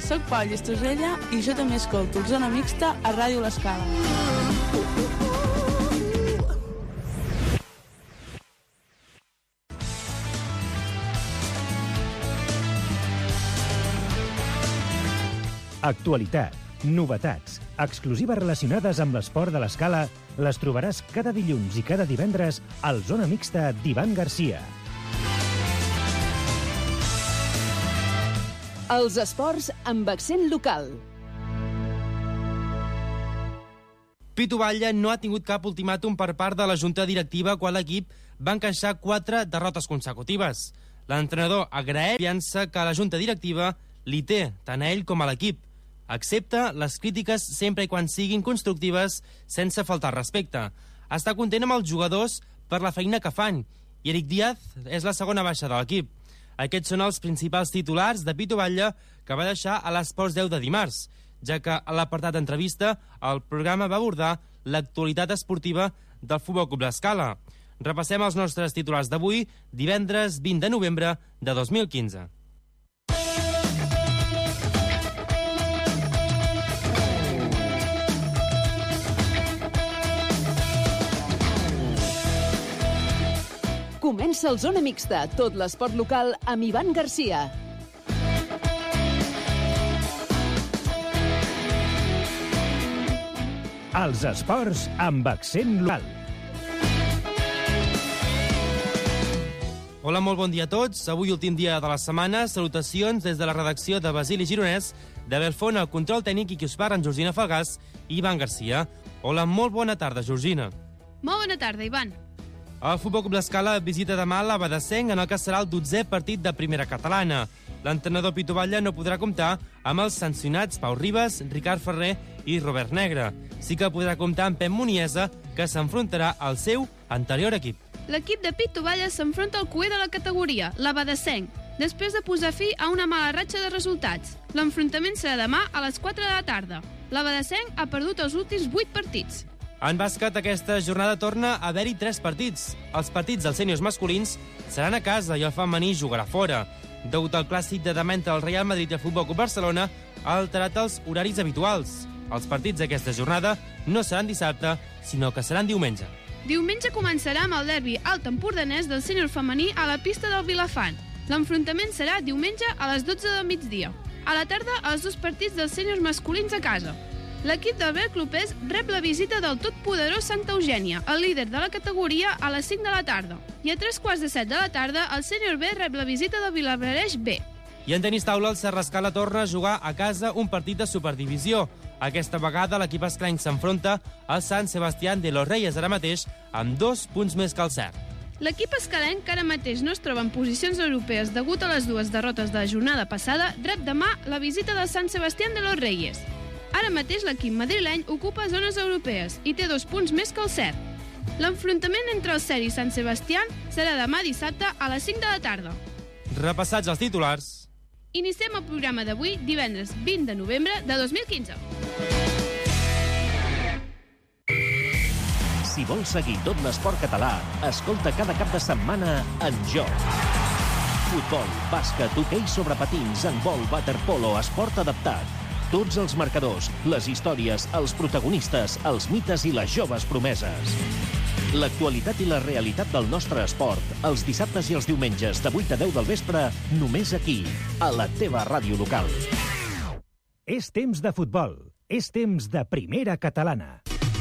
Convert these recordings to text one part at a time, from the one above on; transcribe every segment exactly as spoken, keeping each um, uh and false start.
soc Pau Llistosella i jo també escolto Zona Mixta a Ràdio L'Escala. Actualitat, novetats, exclusives relacionades amb l'esport de l'Escala les trobaràs cada dilluns i cada divendres al Zona Mixta d'Ivan Garcia. Els esports amb accent local. Pitu Batlle no ha tingut cap ultimàtum per part de la junta directiva quan l'equip va encaixar quatre derrotes consecutives. L'entrenador agraeix i pensa que la junta directiva li té tant a ell com a l'equip. Accepta les crítiques sempre i quan siguin constructives sense faltar respecte. Està content amb els jugadors per la feina que fan i Eric Díaz és la segona baixa de l'equip. Aquests són els principals titulars de Pitu Batlle que va deixar a l'Esports deu de dimarts, ja que a l'apartat d'entrevista el programa va abordar l'actualitat esportiva del Futbol Club L'Escala. Repassem els nostres titulars d'avui, divendres vint de novembre de dos mil quinze. Comença el Zona Mixta, tot l'esport local amb Ivan Garcia. Els esports amb accent local. Hola, molt bon dia a tots. Avui, últim dia de la setmana. Salutacions des de la redacció de Basili Gironès, de Belfont, el control tècnic i qui us parla, en Georgina Falgàs i Ivan Garcia. Hola, molt bona tarda, Georgina. Molt bona tarda, Ivan. El Futbol Club L'Escala visita demà l'Abadesenc en el que serà el dotzè partit de primera catalana. L'entrenador Pitu Batlle no podrà comptar amb els sancionats Pau Ribas, Ricard Ferrer i Robert Negre. Sí que podrà comptar amb Pep Muniesa, que s'enfrontarà al seu anterior equip. L'equip de Pitu Batlle s'enfronta al cuer de la categoria, l'Abadesenc, després de posar fi a una mala ratxa de resultats. L'enfrontament serà demà a les quatre de la tarda. L'Abadesenc ha perdut els últims vuit partits. En bàsquet, aquesta jornada torna a haver-hi tres partits. Els partits dels sèniors masculins seran a casa i el femení jugarà fora. Degut al clàssic de demà entre el Real Madrid i el Futbol Club Barcelona, ha alterat els horaris habituals. Els partits d'aquesta jornada no seran dissabte, sinó que seran diumenge. Diumenge començarà amb el derbi alt empordanès del sènior femení a la pista del Vilafant. L'enfrontament serà diumenge a les dotze del migdia. A la tarda, els dos partits dels sèniors masculins a casa. L'equip d'Albert Clopés rep la visita del totpoderós Santa Eugènia, el líder de la categoria, a les cinc de la tarda. I a tres quarts de set de la tarda, el sènior B rep la visita del Vilablareix B. I en tenis taula, el Serrascala torna a jugar a casa un partit de Superdivisió. Aquesta vegada, l'equip esclany s'enfronta al Sant Sebastián de los Reyes ara mateix, amb dos punts més que el Cert. L'equip escalenc, que ara mateix no es troba en posicions europees degut a les dues derrotes de la jornada passada, rep demà la visita del Sant Sebastián de los Reyes. Ara mateix l'equip madrileny ocupa zones europees i té dos punts més que el Cert. L'enfrontament entre el Cert i Sant Sebastián serà demà dissabte a les cinc de la tarda. Repassats els titulars. Iniciem el programa d'avui, divendres vint de novembre de dos mil quinze. Si vols seguir tot l'esport català, escolta cada cap de setmana En Joc. Futbol, bàsquet, hoquei sobre patins, handbol, waterpolo, esport adaptat. Tots els marcadors, les històries, els protagonistes, els mites i les joves promeses. L'actualitat i la realitat del nostre esport, els dissabtes i els diumenges de vuit a deu del vespre, només aquí, a la teva ràdio local. És temps de futbol. És temps de primera catalana.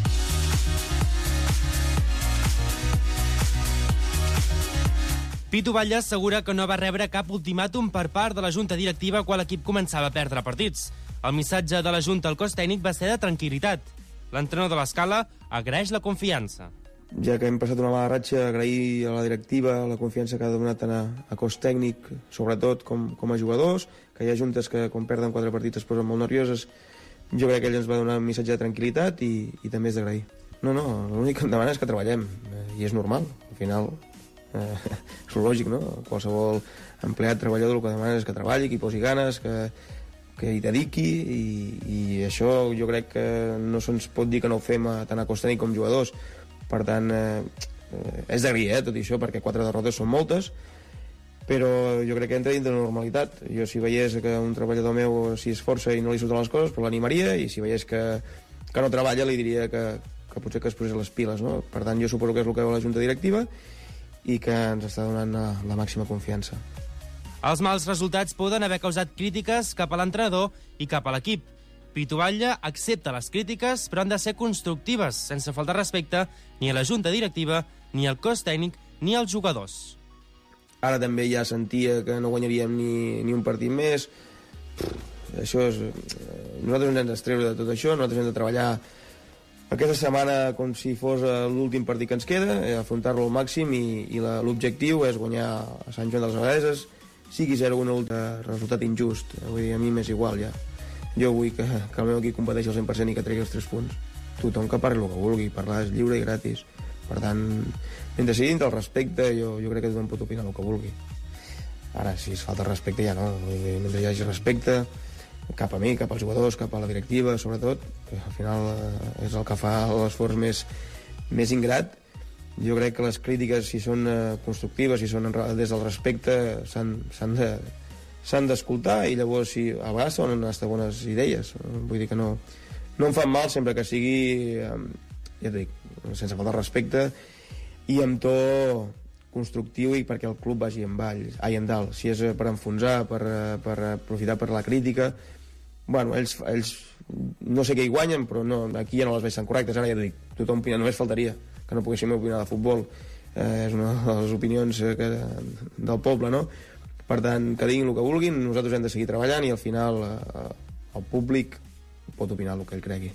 Pitu Batlle assegura que no va rebre cap ultimàtum per part de la junta directiva quan l'equip començava a perdre partits. El missatge de la junta al cos tècnic va ser de tranquil·litat. L'entrenador de l'Escala agraeix la confiança. Ja que hem passat una mala ratxa, agrair a la directiva la confiança que ha donat a, a cos tècnic, sobretot com, com a jugadors, que hi ha juntes que quan perden quatre partits es posen molt nervioses. Jo crec que ell ens va donar un missatge de tranquil·litat i, i també és d'agrair. No, no, l'únic que em demana és que treballem, i és normal, al final eh, és lògic, no? Qualsevol empleat treballador el que demana és que treballi, que hi posi ganes, que, que hi dediqui, i, i això jo crec que no se'ns pot dir que no ho fem a, tant a cos tècnic com jugadors. Per tant, eh, és d'agrair, eh, tot això, perquè quatre derrotes són moltes, però jo crec que entra dintre de la normalitat. Jo si veiés que un treballador meu s'hi esforça i no li surten les coses, però l'animaria, i si veiés que, que no treballa li diria que, que potser que es posés les piles, no? Per tant, jo suposo que és el que veu la Junta Directiva i que ens està donant la, la màxima confiança. Els mals resultats poden haver causat crítiques cap a l'entrenador i cap a l'equip. Pitu Batlle accepta les crítiques, però han de ser constructives, sense faltar respecte ni a la Junta Directiva, ni al cos tècnic, ni als jugadors. Ara també ja sentia que no guanyaríem ni, ni un partit més. Pff, això és... Nosaltres ens hem d'estreure de tot això, nosaltres hem de treballar aquesta setmana com si fos l'últim partit que ens queda, afrontar-lo al màxim, i, i l'objectiu és guanyar a Sant Joan de les Abadesses, sigui zero un resultat injust. Vull dir, a mi m'és igual ja. Jo vull que, que el meu equip competeixi al cent per cent i que tregui els tres punts. Tothom que parli el que vulgui, parlar és lliure i gratis. Per tant, mentre sigui dintre el respecte, jo, jo crec que tothom pot opinar el que vulgui. Ara, si es falta respecte, ja no. Mentre hi hagi respecte, cap a mi, cap als jugadors, cap a la directiva, sobretot, que al final és el que fa l'esforç més, més ingrat. Jo crec que les crítiques, si són constructives, si són des del respecte, s'han de, s'han d'escoltar, i llavors, si a vegades són hasta bones idees. Vull dir que no, no em fan mal, sempre que sigui, ja et dic, sense faltar respecte i amb to constructiu, i perquè el club vagi en vall, ai, en dalt. Si és per enfonsar, per, per aprofitar per la crítica, bueno, ells, ells no sé què hi guanyen, però no, aquí ja no les veig tan correctes. Ara ja dic, tothom opina, només faltaria que no poguéssim opinar de futbol. Eh, és una de les opinions que, del poble, no? Per tant, que diguin el que vulguin, nosaltres hem de seguir treballant, i al final eh, el públic pot opinar el que ell cregui.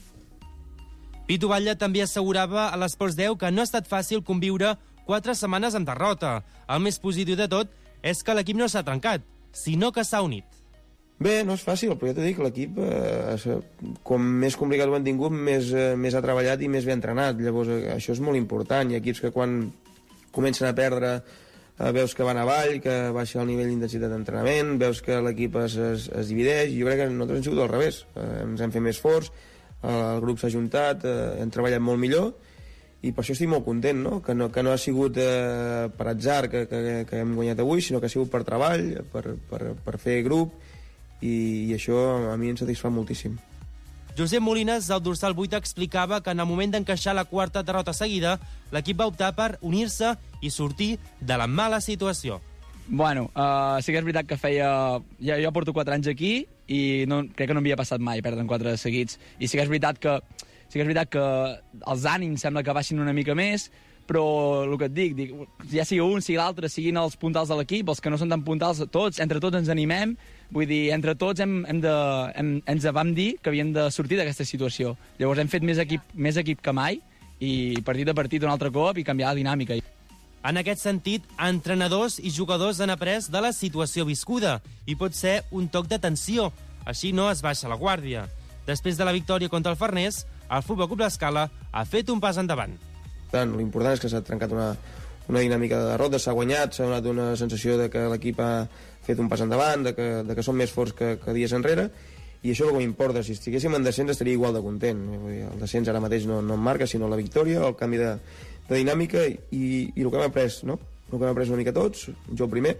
Pitu Batlle també assegurava a l'Esports deu que no ha estat fàcil conviure quatre setmanes amb derrota. El més positiu de tot és que l'equip no s'ha trencat, sinó que s'ha unit. Bé, no és fàcil, però ja t'ho dic, l'equip, eh, com més complicat ho han tingut, més, eh, més ha treballat i més ben entrenat. Llavors, eh, això és molt important. Hi ha equips que quan comencen a perdre eh, veus que van avall, que baixa el nivell d'intensitat d'entrenament, veus que l'equip es, es, es divideix. Jo crec que nosaltres hem sigut al revés. Eh, ens hem fet més forts, el grup s'ha ajuntat, eh, hem treballat molt millor, i per això estic molt content, no? Que no, que no ha sigut eh, per atzar que, que, que hem guanyat avui, sinó que ha sigut per treball, per, per, per fer grup, i, i això a mi em satisfà moltíssim. Josep Molines, del dorsal vuit, explicava que en el moment d'encaixar la quarta derrota seguida, l'equip va optar per unir-se i sortir de la mala situació. Bueno, uh, sí que és veritat que feia... Ja, jo porto quatre anys aquí i no, crec que no m'havia passat mai perdre quatre seguits. I sí que és veritat que, sí que és veritat que els ànims sembla que baixin una mica més, però el que et dic, dic ja sigui un, sigui l'altre, siguin els puntals de l'equip, els que no són tan puntals, tots, entre tots ens animem. Vull dir, entre tots hem, hem de, hem, ens vam dir que havíem de sortir d'aquesta situació. Llavors hem fet més equip, més equip que mai, i partit a partit un altre cop i canviar la dinàmica. En aquest sentit, entrenadors i jugadors han après de la situació viscuda i pot ser un toc de tensió. Així no es baixa la guàrdia. Després de la victòria contra el Farners, el Futbol Club l'Escala ha fet un pas endavant. L'important és que s'ha trencat una, una dinàmica de derrota, s'ha guanyat, s'ha donat una sensació de que l'equip ha fet un pas endavant, de que, de que som més forts que, que dies enrere, i això és el que m'importa. Si estiguéssim en descens estaria igual de content. El descens ara mateix no, no em marca, sinó la victòria, el canvi de, de dinàmica i, i el que hem après, no? El que hem après una mica tots, jo el primer,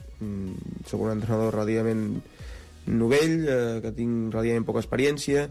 mm, soc un entrenador relativament novell, eh, que tinc relativament poca experiència,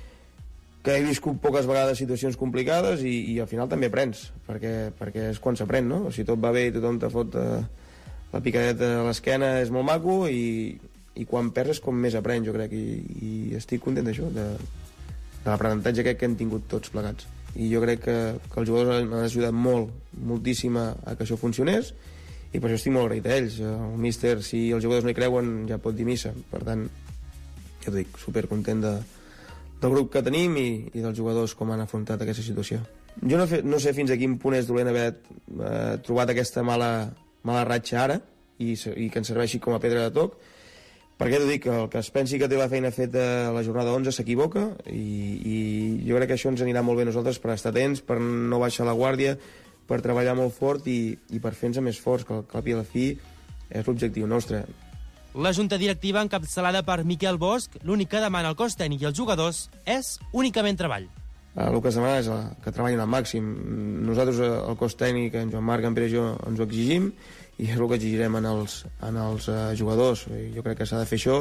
que he viscut poques vegades situacions complicades i, i al final també aprens, perquè, perquè és quan s'aprèn, no? Si tot va bé i tothom te fot eh, la picadeta a l'esquena, és molt maco, i, i quan perds és com més aprens, jo crec, i, i estic content d'això, de, de l'aprenentatge aquest que hem tingut tots plegats. I jo crec que, que els jugadors m'han ajudat molt, moltíssim a, a que això funcionés, i per això estic molt agraït a ells. El míster, si els jugadors no hi creuen, ja pot dir missa. Per tant, ja t'ho dic, supercontent de, del grup que tenim i, i dels jugadors com han afrontat aquesta situació. Jo no, fe, no sé fins a quin punt és dolent haver eh, trobat aquesta mala, mala ratxa ara i, i que ens serveixi com a pedra de toc, perquè t'ho dic, el que es pensi que té la feina feta a la jornada onze s'equivoca, i, i jo crec que això ens anirà molt bé a nosaltres per estar atents, per no baixar la guàrdia, per treballar molt fort i, i per fer-nos més forts, que al cap i a la fi és l'objectiu nostre. La junta directiva, encapçalada per Miquel Bosch, l'únic que demana al cos tècnic i als jugadors és únicament treball. el que es demana és que treballin al màxim. Nosaltres, el cos tècnic, en Joan Marc, en Pere i jo, ens ho exigim, i és el que exigirem en els, en els uh, jugadors. Jo crec que s'ha de fer això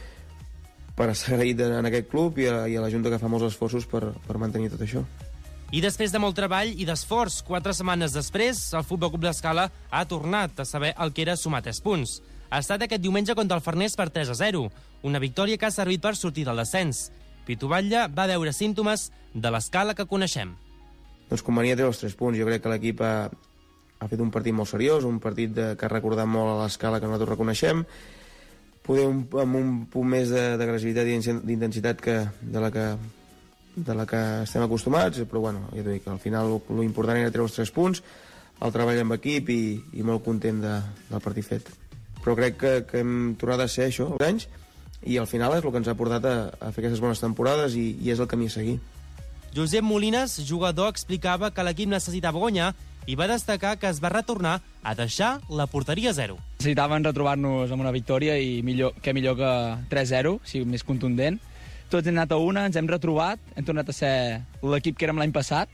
per estar agraït en aquest club i a, i a la Junta, que fa molts esforços per, per mantenir tot això. I després de molt treball i d'esforç, quatre setmanes després, el Futbol Club l'Escala ha tornat a saber el que era sumar tres punts. Ha estat aquest diumenge contra el Farners per tres a zero, una victòria que ha servit per sortir del descens. Pitu Batlle va veure símptomes de l'Escala que coneixem. Doncs convenia treure els tres punts. Jo crec que l'equip ha, ha fet un partit molt seriós, un partit de, que ha recordat molt a l'Escala que nosaltres reconeixem, poder un, amb un punt més d'agressivitat i d'intensitat que, de la que de la que estem acostumats, però bueno, ja t'ho dic, al final l'important era treure els tres punts, el treball amb equip i, i molt content de, del partit fet. Però crec que, que hem tornat a ser això, els anys, i al final és el que ens ha portat a, a fer aquestes bones temporades i, i és el camí a seguir. Josep Molines, jugador, explicava que l'equip necessitava guanyar i va destacar que es va retornar a deixar la porteria a zero. Necessitaven retrobar-nos amb una victòria i millor, que millor que tres zero, o sigui, més contundent. Tots hem anat a una, ens hem retrobat, hem tornat a ser l'equip que érem l'any passat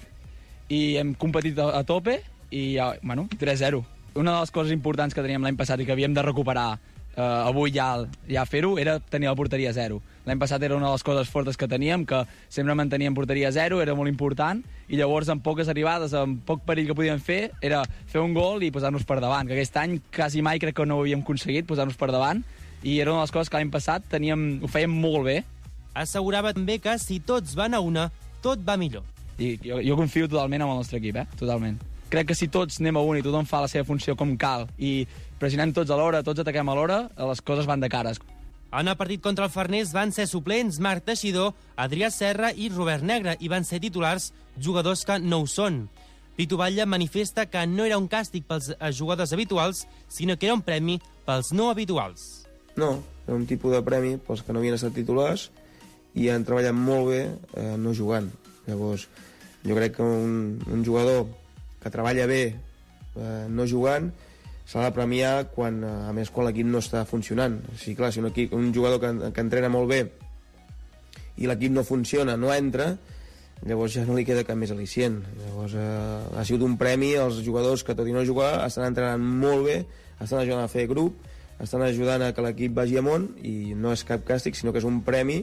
i hem competit a, a tope i, bueno, tres zero. Una de les coses importants que teníem l'any passat i que havíem de recuperar eh, avui ja, ja fer-ho era tenir la porteria a zero. L'any passat era una de les coses fortes que teníem, que sempre manteníem porteria a zero, era molt important, i llavors amb poques arribades, amb poc perill que podíem fer, era fer un gol i posar-nos per davant, que aquest any quasi mai crec que no ho havíem aconseguit, posar-nos per davant, i era una de les coses que l'any passat teníem, ho fèiem molt bé. Assegurava també que si tots van a una, tot va millor. I jo, jo confio totalment en el nostre equip, eh? Totalment. Crec que si tots anem a una i tothom fa la seva funció com cal i pressionem tots alhora, tots ataquem alhora, les coses van de cares. En el partit contra el Farners van ser suplents Marc Teixidor, Adrià Serra i Robert Negre, i van ser titulars jugadors que no ho són. Pitu Batlle manifesta que no era un càstig pels jugadors habituals, sinó que era un premi pels no habituals. No, era un tipus de premi pels que no havien estat titulars i han treballat molt bé eh, no jugant. Llavors, jo crec que un, un jugador que treballa bé eh, no jugant s'ha de premiar quan, a més, quan l'equip no està funcionant. O sigui, clar, si un, equip, un jugador que, que entrena molt bé i l'equip no funciona, no entra, llavors ja no li queda cap més al·licient. Llavors eh, ha sigut un premi als jugadors que, tot i no jugar, estan entrenant molt bé, estan ajudant a fer grup, estan ajudant a que l'equip vagi amunt, i no és cap càstig, sinó que és un premi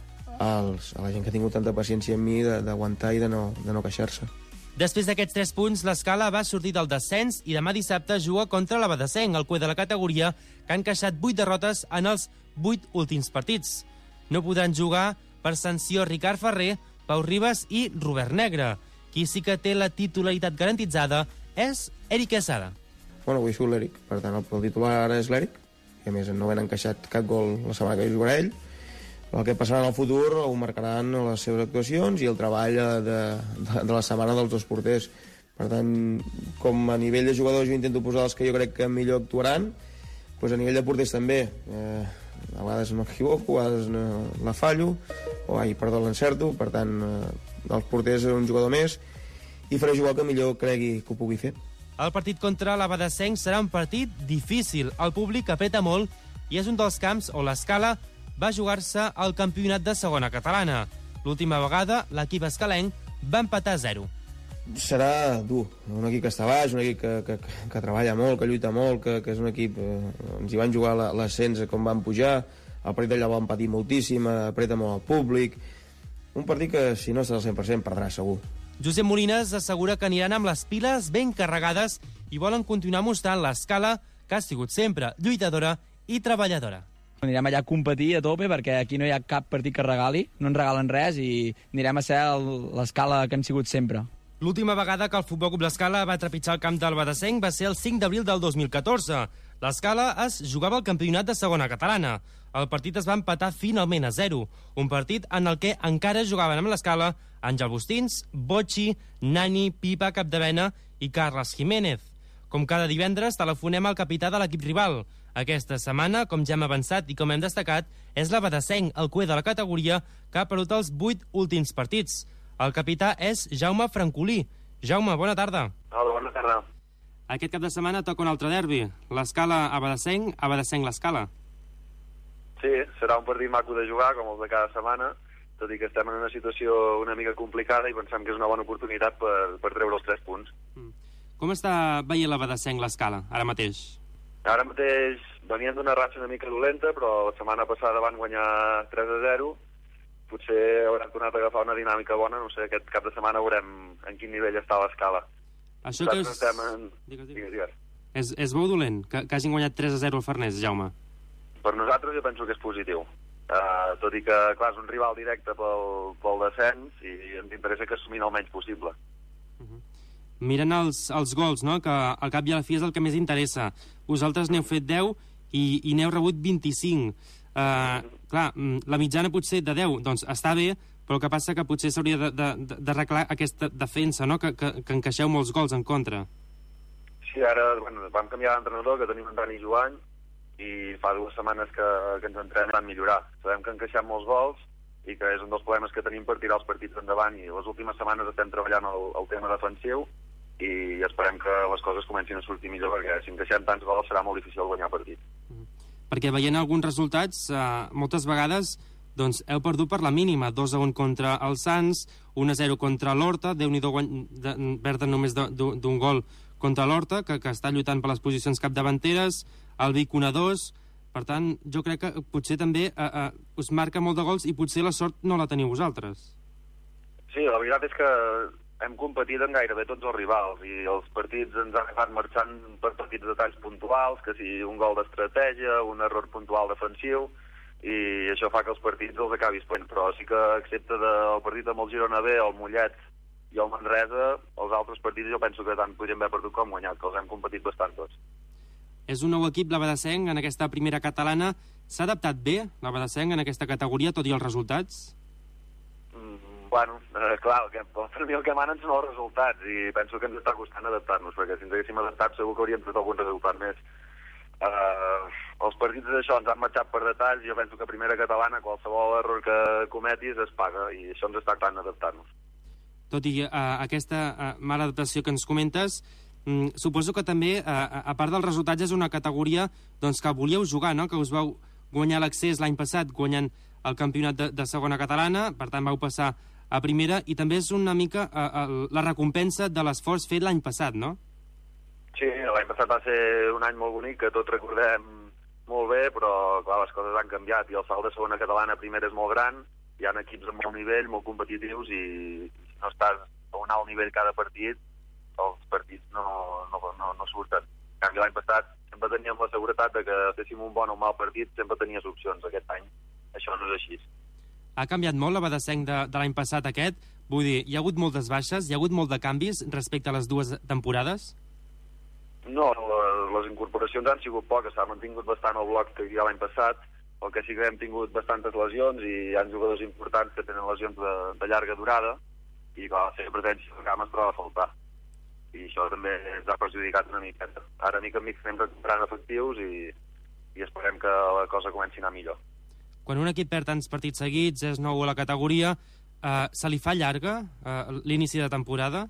als, a la gent que ha tingut tanta paciència amb mi d'aguantar i de no, de no queixar-se. Després d'aquests tres punts, l'Escala va sortir del descens i demà dissabte juga contra l'Abadesenc, el cuer de la categoria, que han encaixat vuit derrotes en els vuit últims partits. No podran jugar per sanció Ricard Ferrer, Pau Ribas i Robert Negre. Qui sí que té la titularitat garantitzada és Eric Quesada. Bueno, avui surt l'Eric, per tant el, el titular ara és l'Eric, que a més no han encaixat cap gol la setmana que jugarà ell. El que passarà en el futur ho marcaran les seves actuacions i el treball de, de, de la setmana dels dos porters. Per tant, com a nivell de jugadors jo intento posar els que jo crec que millor actuaran, doncs a nivell de porters també. Eh, a vegades no m'equivoco, a vegades no, la fallo, o ai, perdó, l'encerto. Per tant, eh, els porters és un jugador més i faré jugar el que millor cregui que ho pugui fer. El partit contra l'Abadesenc serà un partit difícil. El públic apreta molt i és un dels camps on l'Escala va jugar-se al campionat de segona catalana. L'última vegada, l'equip escalenc va empatar a zero. Serà dur. Un equip que està baix, un equip que, que, que treballa molt, que lluita molt, que, que és un equip... Eh, ens hi van jugar l'ascens com van pujar, el partit allà van patir moltíssim, apreta molt al públic. Un partit que, si no estàs al cent per cent, perdrà segur. Josep Molines assegura que aniran amb les piles ben carregades i volen continuar mostrant l'Escala que ha sigut sempre lluitadora i treballadora. Anirem allà a competir a tope perquè aquí no hi ha cap partit que regali, no ens regalen res i anirem a ser l'Escala que hem sigut sempre. L'última vegada que el Futbol Club l'Escala va trepitjar el camp del Badesenc va ser el cinc d'abril del dos mil catorze. L'Escala es jugava al campionat de segona catalana. El partit es va empatar finalment a zero, un partit en el que encara jugaven amb l'Escala Àngel Bustins, Bocci, Nani, Pipa, Capdevena i Carles Jiménez. Com cada divendres, telefonem al capità de l'equip rival. Aquesta setmana, com ja hem avançat i com hem destacat, és l'Abadesenc, el cuer de la categoria, que ha perdut els vuit últims partits. El capità és Jaume Francolí. Jaume, bona tarda. Hola, bona tarda. Aquest cap de setmana toca un altre derbi. L'Escala Abadesenc, Abadesenc l'Escala. Sí, serà un partit maco de jugar, com el de cada setmana, tot i que estem en una situació una mica complicada i pensem que és una bona oportunitat per, per treure els tres punts. Mm. Com està veient la Badesenc l'Escala, ara mateix? Ara mateix venien d'una ratxa una mica dolenta, però la setmana passada van guanyar tres a zero. Potser hauran tornat a agafar una dinàmica bona, no sé, aquest cap de setmana veurem en quin nivell està l'Escala. Això que és... En... Digues, digues. Digues, digues. És, és bo o dolent que, que hagin guanyat tres a zero al Farners, Jaume? Per nosaltres jo penso que és positiu. Uh, tot i que, clar, és un rival directe pel, pel descens i ens interessa que assumin el menys possible. Uh-huh. Mirant els, els gols, no?, que al cap i a la fi és el que més interessa. Vosaltres n'heu fet deu i, i n'heu rebut vint-i-cinc. Uh, mm. Clar, la mitjana potser de deu, doncs està bé, però el que passa que potser s'hauria d'arreglar de, de, aquesta defensa, no?, que, que, que encaixeu molts gols en contra. Sí, ara bueno, vam canviar d'entrenador, que tenim en Dani Joan, i fa dues setmanes que, que ens entrenem a millorar. Sabem que encaixem molts gols i que és un dels problemes que tenim per tirar els partits endavant, i les últimes setmanes estem treballant el, el tema defensiu i esperem que les coses comencin a sortir millor, perquè si encaixem tants gols serà molt difícil guanyar partit. Mm. Perquè veient alguns resultats, eh, moltes vegades doncs, heu perdut per la mínima, dos a un contra el Sants, un a zero contra l'Horta, Déu-n'hi-do perden només d'un gol contra l'Horta, que, que està lluitant per les posicions capdavanteres, el Vic un a dos. Per tant, jo crec que potser també eh, eh, us marca molt de gols i potser la sort no la teniu vosaltres. Sí, la veritat és que hem competit en gairebé tots els rivals i els partits ens han acabat marxant per petits detalls puntuals, que si un gol d'estratègia, un error puntual defensiu, i això fa que els partits els acabis plens. Però sí que, excepte del partit amb el Girona B, el Mollet i el Manresa, els altres partits jo penso que tant podríem haver perdut com guanyat, que els hem competit bastant tots. És un nou equip, la Badesenc, en aquesta primera catalana. S'ha adaptat bé, la Badesenc, en aquesta categoria, tot i els resultats? Mm, bueno, eh, clar, el que, per mi el que manen són els resultats, i penso que ens està costant adaptar-nos, perquè si ens haguéssim adaptat segur que hauríem tret algun resultat més. Eh, els partits d'això ens han marxat per detalls, i jo penso que a primera catalana qualsevol error que cometis es paga, i això ens està costant adaptar-nos. Tot i uh, aquesta uh, mala adaptació que ens comentes, mm, suposo que també, uh, a part dels resultats, és una categoria doncs, que volíeu jugar, no?, que us vau guanyar l'accés l'any passat guanyant el campionat de, de segona catalana, per tant vau passar a primera, i també és una mica uh, uh, la recompensa de l'esforç fet l'any passat, no? Sí, l'any passat va ser un any molt bonic, que tots recordem molt bé, però clar, les coses han canviat, i el salt de segona catalana a primera és molt gran, hi ha equips amb molt nivell, molt competitius, i si no estàs a un alt nivell cada partit, els partits no, no, no, no surten. En canvi, l'any passat sempre teníem la seguretat de que féssim un bon o un mal partit, sempre tenies opcions. Aquest any això no és així. Ha canviat molt la Badesenc de, de l'any passat aquest? Vull dir, hi ha hagut moltes baixes, hi ha hagut molt de canvis respecte a les dues temporades? No, les incorporacions han sigut poques, s'ha mantingut bastant el bloc que hi ha l'any passat, el que sí que hem tingut bastantes lesions i hi ha jugadors importants que tenen lesions de, de llarga durada, i clar, la seva presència al camp es troba a faltar, i això també ens ha perjudicat una miqueta. Ara mica en mica estem recuperant efectius i, i esperem que la cosa comenci a anar millor. Quan un equip perd tants partits seguits, és nou a la categoria, eh, se li fa llarga eh, l'inici de temporada?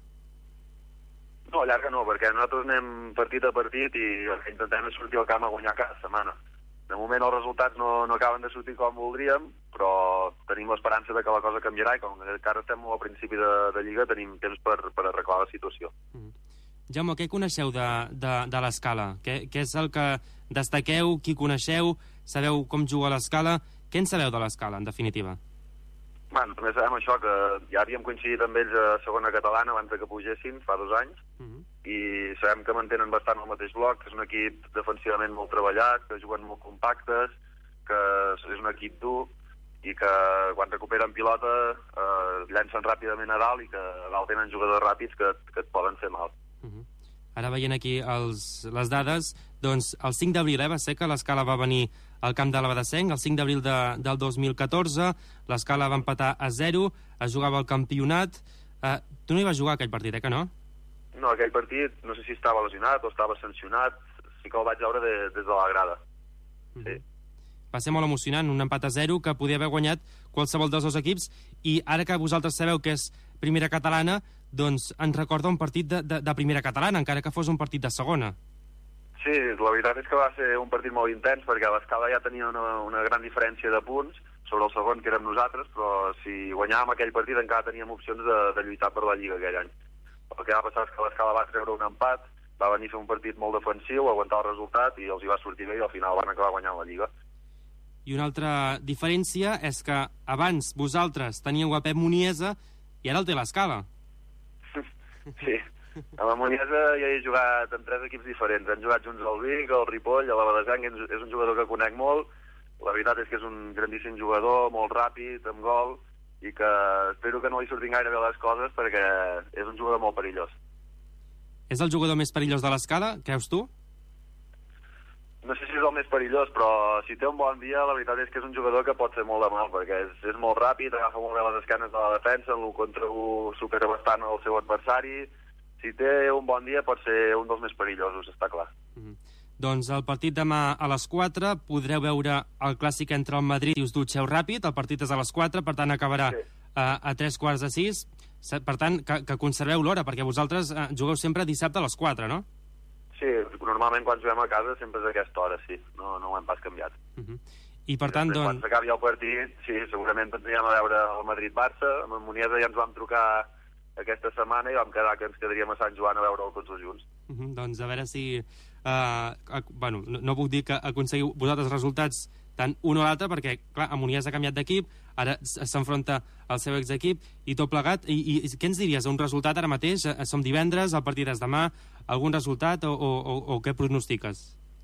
No, llarga no, perquè nosaltres anem partit a partit i el que intentem és sortir al camp a guanyar cada setmana. De moment els resultats no, no acaben de sortir com voldríem, però tenim l'esperança de que la cosa canviarà, i com que encara estem al principi de, de Lliga tenim temps per, per arreglar la situació. Mm. Jaume, què coneixeu de, de, de l'Escala? Què, què és el que destaqueu? Qui coneixeu? Sabeu com juga l'Escala? Què en sabeu de l'Escala, en definitiva? Bueno, també sabem això, que ja havíem coincidit amb ells a segona catalana abans que pugessin, fa dos anys, mm-hmm. i sabem que mantenen bastant el mateix bloc, que és un equip defensivament molt treballat, que juguen molt compactes, que és un equip dur, i que quan recuperen pilota eh, llencen ràpidament a dalt, i que a dalt tenen jugadors ràpids que, que et poden fer mal. Mm-hmm. Ara veient aquí els, les dades, doncs el cinc d'abril eh, va ser que l'Escala va venir al camp de la Badesenc, el cinc d'abril de, del dos mil catorze, l'Escala va empatar a zero, es jugava el campionat. Eh, tu no hi vas jugar aquell partit, eh, que no? No, aquell partit, no sé si estava lesionat o estava sancionat, sí que el vaig veure de, des de la grada. Sí. Mm-hmm. Va ser molt emocionant, un empat a zero que podia haver guanyat qualsevol dels dos equips, i ara que vosaltres sabeu que és primera catalana, doncs ens recorda un partit de, de, de primera catalana, encara que fos un partit de segona. Sí, la veritat és que va ser un partit molt intens, perquè l'Escala ja tenia una, una gran diferència de punts sobre el segon, que érem nosaltres, però si guanyàvem aquell partit encara teníem opcions de, de lluitar per la Lliga aquell any. El que va passar és que l'Escala va treure un empat, va venir a fer un partit molt defensiu, aguantar el resultat i els hi va sortir bé i al final van acabar guanyant la Lliga. I una altra diferència és que abans vosaltres teníeu a Pep Muniesa i ara el té l'Escala. Sí, a la Muniesa ja he jugat en tres equips diferents. Han jugat junts al Vic, al Ripoll, a la Badesenc, és un jugador que conec molt. La veritat és que és un grandíssim jugador, molt ràpid, amb gol, i que espero que no li surtin gaire bé les coses perquè és un jugador molt perillós. És el jugador més perillós de l'Escala, creus tu? No sé si és el més perillós, però si té un bon dia, la veritat és que és un jugador que pot fer molt de mal, perquè és, és molt ràpid, agafa molt bé les esquenes de la defensa, en l'un contra un supera bastant el seu adversari. Si té un bon dia pot ser un dels més perillosos, està clar. Mm-hmm. Doncs el partit demà a les quatre podreu veure el clàssic entre el Madrid i us dutxeu ràpid. El partit és a les quatre, per tant acabarà sí. a, a tres quarts de sis. Per tant, que, que conserveu l'hora, perquè vosaltres eh, jugueu sempre dissabte a les quatre, no? Sí, normalment quan juguem a casa sempre és a aquesta hora, sí. No, no ho hem pas canviat. Uh-huh. I per tant, després, doncs... Quan s'acabi el partit, sí, segurament tindríem a veure el Madrid-Barça. Amb en Muniesa ja ens vam trucar aquesta setmana i vam quedar que ens quedaríem a Sant Joan a veure'l tots els junts. Uh-huh. Doncs a veure si... Uh, uh, bueno, no, no puc dir que aconseguiu vosaltres resultats tant un o l'altre, perquè, clar, Muniesa ha canviat d'equip, ara s'enfronta al seu exequip, i tot plegat. I, i què ens diries? Un resultat ara mateix? Som divendres, el partit és demà. Algun resultat o, o, o, o què pronostiques?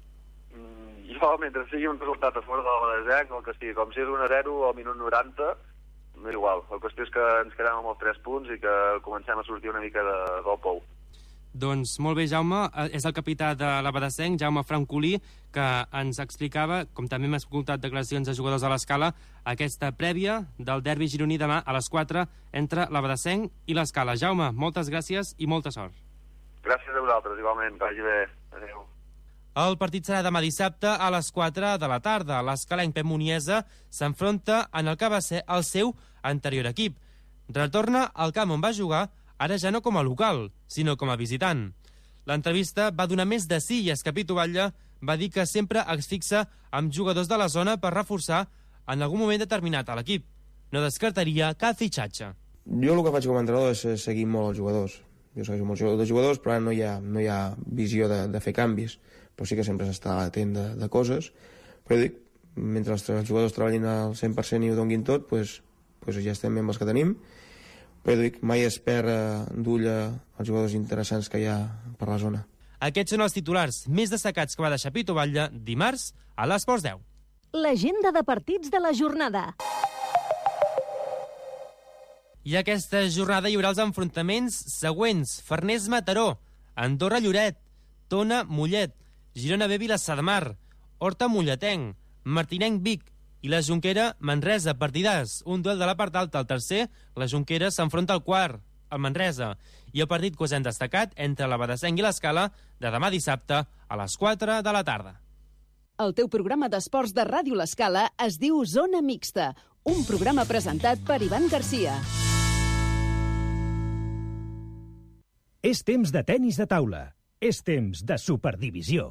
Mm, jo, mentre sigui un resultat a fora de la Badesenc, el que sigui, com si és un a zero o al minut noranta, no igual. La qüestió és que ens quedem amb els tres punts i que comencem a sortir una mica de, del pou. Doncs molt bé, Jaume. És el capità de la Badesenc, Jaume Francolí, que ens explicava, com també hem escoltat declaracions de jugadors a l'Escala, aquesta prèvia del derbi gironí demà a les quatre entre la Badesenc i l'Escala. Jaume, moltes gràcies i molta sort. Gràcies a vosaltres, igualment. Que vagi bé. Adéu. El partit serà demà dissabte a les quatre de la tarda. L'Escalenc Pep Muniesa s'enfronta en el que va ser el seu anterior equip. Retorna al camp on va jugar, ara ja no com a local, sinó com a visitant. L'entrevista va donar més de sí i és que Pitu Batlle va dir que sempre es fixa amb jugadors de la zona per reforçar en algun moment determinat a l'equip. No descartaria cap fitxatge. Jo el que faig com a entrenador és seguir molt els jugadors. Jo segueixo molt els jugadors, però ara no hi ha, no hi ha visió de, de fer canvis. Però sí que sempre s'està atent de, de coses. Però dic, mentre els, els jugadors treballin al cent per cent i ho donguin tot, pues, pues ja estem amb els que tenim. Però dic, mai es perd d'ull els jugadors interessants que hi ha per la zona. Aquests són els titulars més destacats que va deixar Pitu Batlle dimarts a l'Esports deu. L'agenda de partits de la jornada. I aquesta jornada hi haurà els enfrontaments següents. Farners-Mataró, Andorra-Lloret, Tona-Mollet, Girona-B Vilassar-de-Mar, Horta-Molletenc, Martinenc-Vic i la Jonquera Manresa. Partidàs, un duel de la part alta al tercer, la Jonquera s'enfronta al quart, al Manresa, i el partit que us hem destacat entre la Badesenc i l'Escala de demà dissabte a les quatre de la tarda. El teu programa d'esports de Ràdio L'Escala es diu Zona Mixta, un programa presentat per Ivan Garcia. És temps de tenis de taula. És temps de Superdivisió.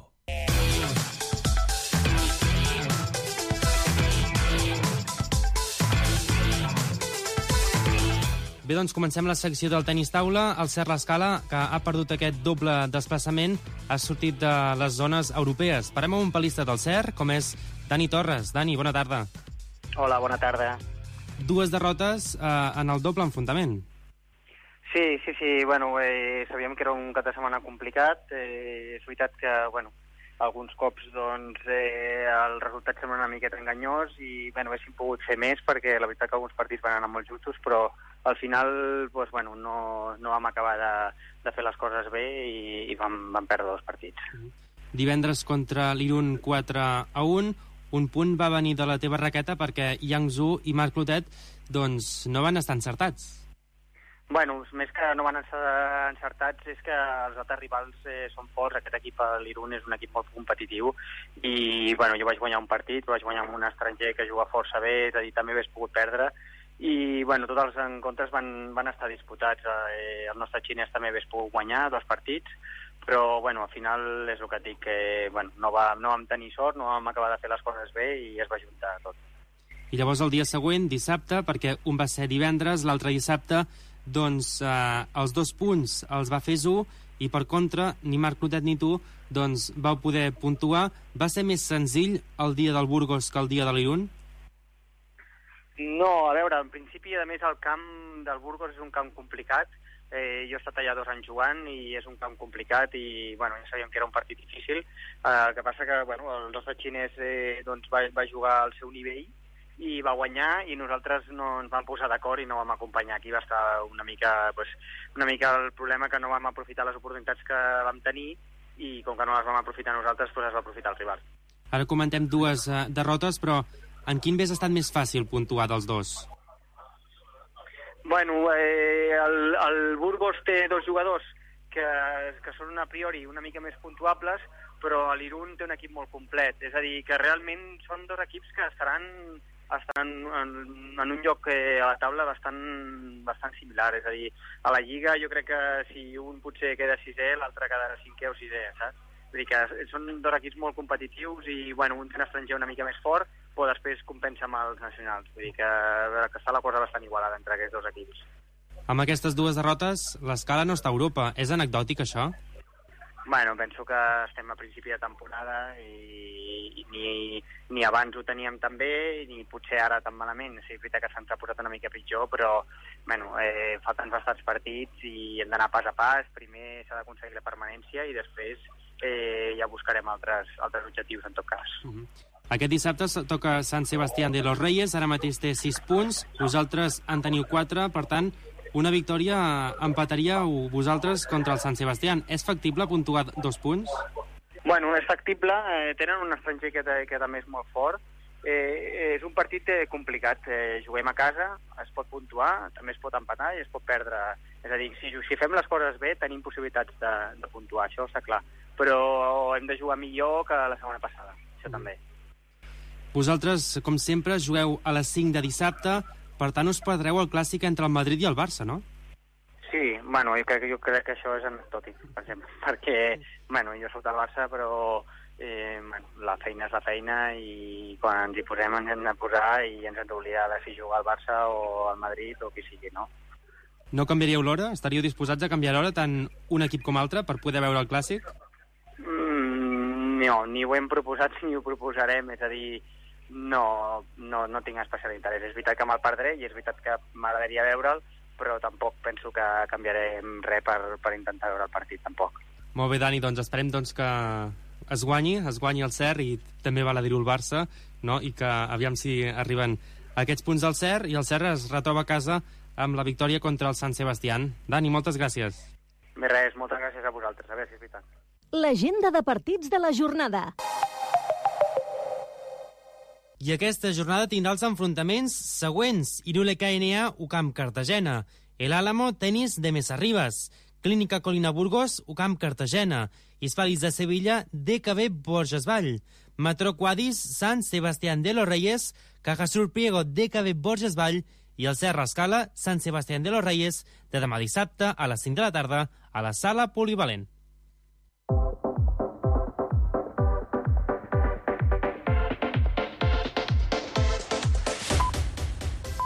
Bé, doncs comencem la secció del tenis taula. El Cert L'Escala, que ha perdut aquest doble desplaçament, ha sortit de les zones europees. Parem amb un palista del Cert, com és Dani Torres. Dani, bona tarda. Hola, bona tarda. Dues derrotes eh, en el doble enfrontament. Sí, sí, sí. Bueno, eh, sabíem que era un cap de setmana complicat. Eh, és veritat que, bueno, alguns cops doncs, eh, el resultat sembla una miqueta enganyós i, bueno, haguéssim pogut fer més perquè la veritat que alguns partits van anar molt justos, però al final doncs, bueno, no, no vam acabar de, de fer les coses bé i, i vam, vam perdre dos partits. Divendres contra l'Irun quatre a un, un punt va venir de la teva raqueta perquè Yang Zhu i Marc Clotet doncs, no van estar encertats. Bueno, més que no van estar encertats és que els altres rivals eh, són forts. Aquest equip, l'Irun, és un equip molt competitiu i bueno, jo vaig guanyar un partit, vaig guanyar amb un estranger que juga força bé, és a dir, també hagués pogut perdre i bueno, tots els encontres van, van estar disputats. Eh, el nostre xinès també hagués pogut guanyar dos partits, però bueno, al final és el que et dic, que bueno, no, va, no vam tenir sort, no vam acabar de fer les coses bé i es va juntar tot. I llavors el dia següent, dissabte, perquè un va ser divendres, l'altre dissabte, doncs eh, els dos punts els va fer Zu, i per contra, ni Marc Clotet ni tu doncs vau poder puntuar. Va ser més senzill el dia del Burgos que el dia de l'Irun? No, a veure, en principi, a més, el camp del Burgos és un camp complicat. Eh, jo he estat allà dos anys jugant i és un camp complicat i, bueno, ja sabíem que era un partit difícil. Eh, el que passa que, bueno, el nostre xinès eh, doncs va, va jugar al seu nivell i va guanyar i nosaltres no ens vam posar d'acord i no vam acompanyar. Aquí va estar una mica, pues, una mica el problema, que no vam aprofitar les oportunitats que vam tenir i com que no les vam aprofitar nosaltres, pues es va aprofitar el rival. Ara comentem dues uh, derrotes, però en quin hagués estat més fàcil puntuar dels dos? Bueno, eh, el, el Burgos té dos jugadors que, que són a priori una mica més puntuables, però l'Irun té un equip molt complet. És a dir, que realment són dos equips que estaran, estaran en, en un lloc eh, a la taula bastant, bastant similar. És a dir, a la Lliga jo crec que si un potser queda sisè, l'altre quedarà cinquè o sisè, saps? Vull dir que són dos equips molt competitius i, bueno, un té un estranger una mica més fort, però després compensa amb els nacionals. Vull dir que, que està la cosa bastant igualada entre aquests dos equips. Amb aquestes dues derrotes, l'escala no està a Europa. És anecdòtic, això? Bueno, penso que estem a principi de temporada i, i ni, ni abans ho teníem tan bé, ni potser ara tan malament. Sí, és veritat que se'ns ha posat una mica pitjor, però bueno, eh, falten bastants partits i hem d'anar pas a pas. Primer s'ha d'aconseguir la permanència i després eh, ja buscarem altres, altres objectius, en tot cas. Uh-huh. Aquest dissabte toca Sant Sebastián de los Reyes, ara mateix té sis punts, vosaltres en teniu quatre, per tant, una victòria empataríeu vosaltres contra el Sant Sebastián. És factible puntuar dos punts? Bueno, és factible, eh, tenen un estranger que, que també és molt fort. Eh, és un partit eh, complicat, eh, juguem a casa, es pot puntuar, també es pot empatar i es pot perdre. És a dir, si, si fem les coses bé, tenim possibilitats de, de puntuar, això està clar. Però hem de jugar millor que la setmana passada, això mm. també. Vosaltres, com sempre, jugueu a les cinc de dissabte, per tant us perdreu el clàssic entre el Madrid i el Barça, no? Sí, bueno, jo crec, jo crec que això és anecdòtic, per exemple, perquè, bueno, jo soc del Barça, però eh, bueno, la feina és la feina i quan ens hi posem ens hem de posar i ens hem d'oblidar de si jugar al Barça o al Madrid o qui sigui, no? No canviaríeu l'hora? Estaríeu disposats a canviar l'hora tant un equip com altre per poder veure el clàssic? Mm, no, ni ho hem proposat ni ho proposarem, és a dir, no, no, no tinc especial interès. És veritat que me'l perdré i és veritat que m'agradaria veure'l, però tampoc penso que canviarem res per, per intentar veure el partit, tampoc. Molt bé, Dani, doncs esperem doncs, que es guanyi, es guanyi el Cer i també val a dir-ho el Barça, no? I que aviam si arriben aquests punts del Cer i el Cer es retroba a casa amb la victòria contra el Sant Sebastián. Dani, moltes gràcies. Més res, moltes gràcies a vosaltres, a veure si és veritat. L'agenda de partits de la jornada. I aquesta jornada tindrà els enfrontaments següents. Irule K N A, U C A M Cartagena. El Álamo, Tenis de Mesarribas. Clínica Colina Burgos, U C A M Cartagena. Hispalis de Sevilla, D K B Borges Vall. Matró Quadis, Sant Sebastián de los Reyes. Caja Sur Priego, D K B Borges Vall. I el Serra Escala, Sant Sebastián de los Reyes, de demà dissabte a les cinc de la tarda a la Sala Polivalent.